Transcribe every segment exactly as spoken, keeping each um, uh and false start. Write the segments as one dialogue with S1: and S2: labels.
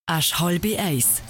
S1: Asch halbe Eis.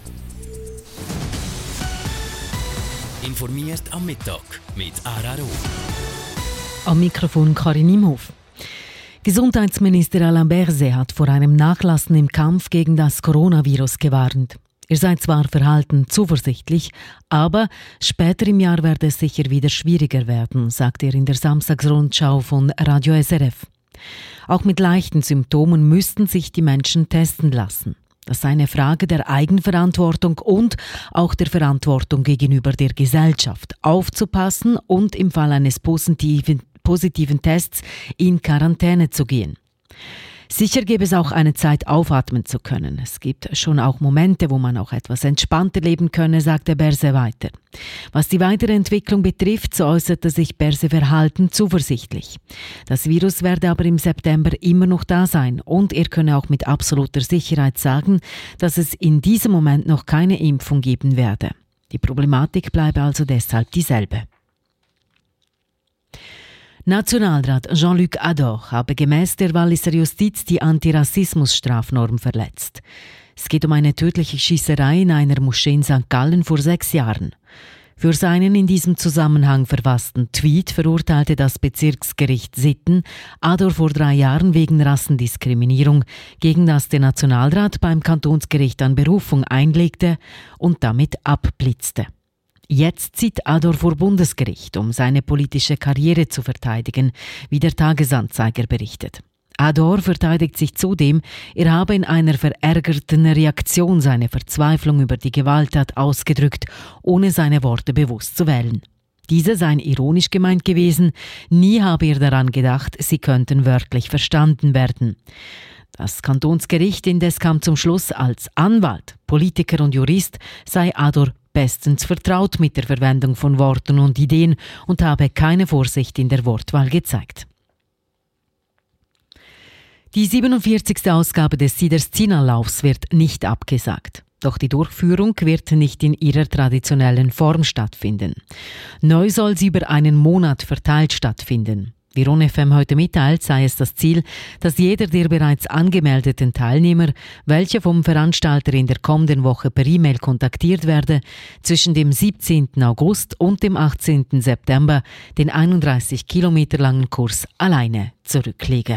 S1: Informiert am Mittag mit Araro.
S2: Am Mikrofon Karin Imhof. Gesundheitsminister Alain Berset hat vor einem Nachlassen im Kampf gegen das Coronavirus gewarnt. Er sei zwar verhalten zuversichtlich, aber später im Jahr werde es sicher wieder schwieriger werden, sagt er in der Samstagsrundschau von Radio S R F. Auch mit leichten Symptomen müssten sich die Menschen testen lassen. Das sei eine Frage der Eigenverantwortung und auch der Verantwortung gegenüber der Gesellschaft, aufzupassen und im Fall eines positiven, positiven Tests in Quarantäne zu gehen. Sicher gäbe es auch eine Zeit, aufatmen zu können. Es gibt schon auch Momente, wo man auch etwas entspannter leben könne, sagte Berset weiter. Was die weitere Entwicklung betrifft, so äußerte sich Berset verhalten zuversichtlich. Das Virus werde aber im September immer noch da sein und er könne auch mit absoluter Sicherheit sagen, dass es in diesem Moment noch keine Impfung geben werde. Die Problematik bleibe also deshalb dieselbe. Nationalrat Jean-Luc Ador habe gemäss der Walliser Justiz die Antirassismus-Strafnorm verletzt. Es geht um eine tödliche Schiesserei in einer Moschee in Sankt Gallen vor sechs Jahren. Für seinen in diesem Zusammenhang verfassten Tweet verurteilte das Bezirksgericht Sitten Ador vor drei Jahren wegen Rassendiskriminierung, gegen das der Nationalrat beim Kantonsgericht an Berufung einlegte und damit abblitzte. Jetzt zieht Ador vor Bundesgericht, um seine politische Karriere zu verteidigen, wie der Tagesanzeiger berichtet. Ador verteidigt sich zudem, er habe in einer verärgerten Reaktion seine Verzweiflung über die Gewalttat ausgedrückt, ohne seine Worte bewusst zu wählen. Diese seien ironisch gemeint gewesen, nie habe er daran gedacht, sie könnten wörtlich verstanden werden. Das Kantonsgericht indes kam zum Schluss, als Anwalt, Politiker und Jurist sei Ador bestens vertraut mit der Verwendung von Worten und Ideen und habe keine Vorsicht in der Wortwahl gezeigt. Die siebenundvierzigste Ausgabe des Siderszina-Laufs wird nicht abgesagt. Doch die Durchführung wird nicht in ihrer traditionellen Form stattfinden. Neu soll sie über einen Monat verteilt stattfinden. Wie Ron F M heute mitteilt, sei es das Ziel, dass jeder der bereits angemeldeten Teilnehmer, welcher vom Veranstalter in der kommenden Woche per E-Mail kontaktiert werde, zwischen dem siebzehnten August und dem achtzehnten September den einunddreißig Kilometer langen Kurs alleine zurücklege.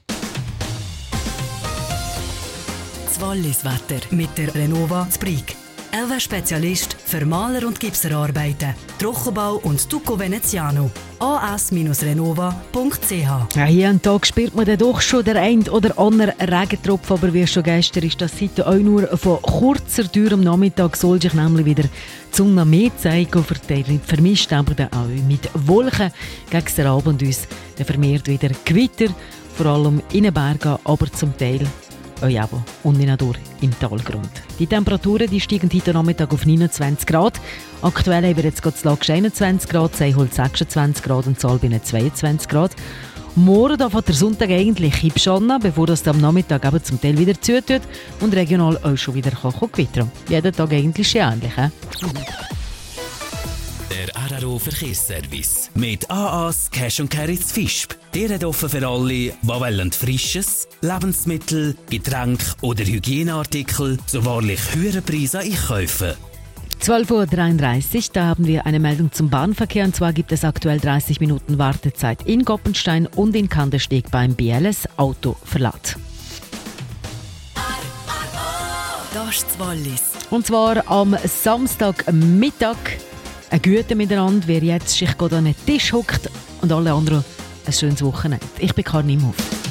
S1: Das Wallis-Wetter mit der Renova Sprig. Elva-Spezialist für Maler- und Gipserarbeiten, Trockenbau und Stucco Veneziano. a s renova punkt c h.
S2: Ja, hier am Tag spürt man dann doch schon der ein oder andere Regentropfen, aber wie schon gestern ist das heute auch nur von kurzer Dauer. Am Nachmittag soll sich nämlich wieder die Sonne mehr zeigen, vermischt aber dann auch mit Wolken. Gegen den Abend uns dann vermehrt wieder Gewitter, vor allem in den Bergen, aber zum Teil auch ja, unten durch im Talgrund. Die Temperaturen die steigen heute Nachmittag auf neunundzwanzig Grad. Aktuell haben wir jetzt gerade Lagsch einundzwanzig Grad, Seiholz sechsundzwanzig Grad und Zalbinen zweiundzwanzig Grad. Morgen da fährt der Sonntag eigentlich hübsch an, bevor das am Nachmittag aber zum Teil wieder zutut und regional auch schon wieder gewittern. Jeden Tag eigentlich schon ähnlich. He?
S1: Der Araro Verkehrsservice mit A As Cash and Carry Fischb. Der hat offen für alle, die wollen Frisches, Lebensmittel, Getränke oder Hygieneartikel zu wahrlich höheren Preisen einkaufen.
S2: zwölf Uhr dreiunddreißig, da haben wir eine Meldung zum Bahnverkehr. Und zwar gibt es aktuell dreißig Minuten Wartezeit in Goppenstein und in Kandersteg beim B L S Autoverlad.
S1: Das ist das Wallis.
S2: Und zwar am Samstagmittag. Eine Güte miteinander, wer jetzt sich gerade an den Tisch hockt und alle anderen ein schönes Wochenende. Ich bin Karin Imhof.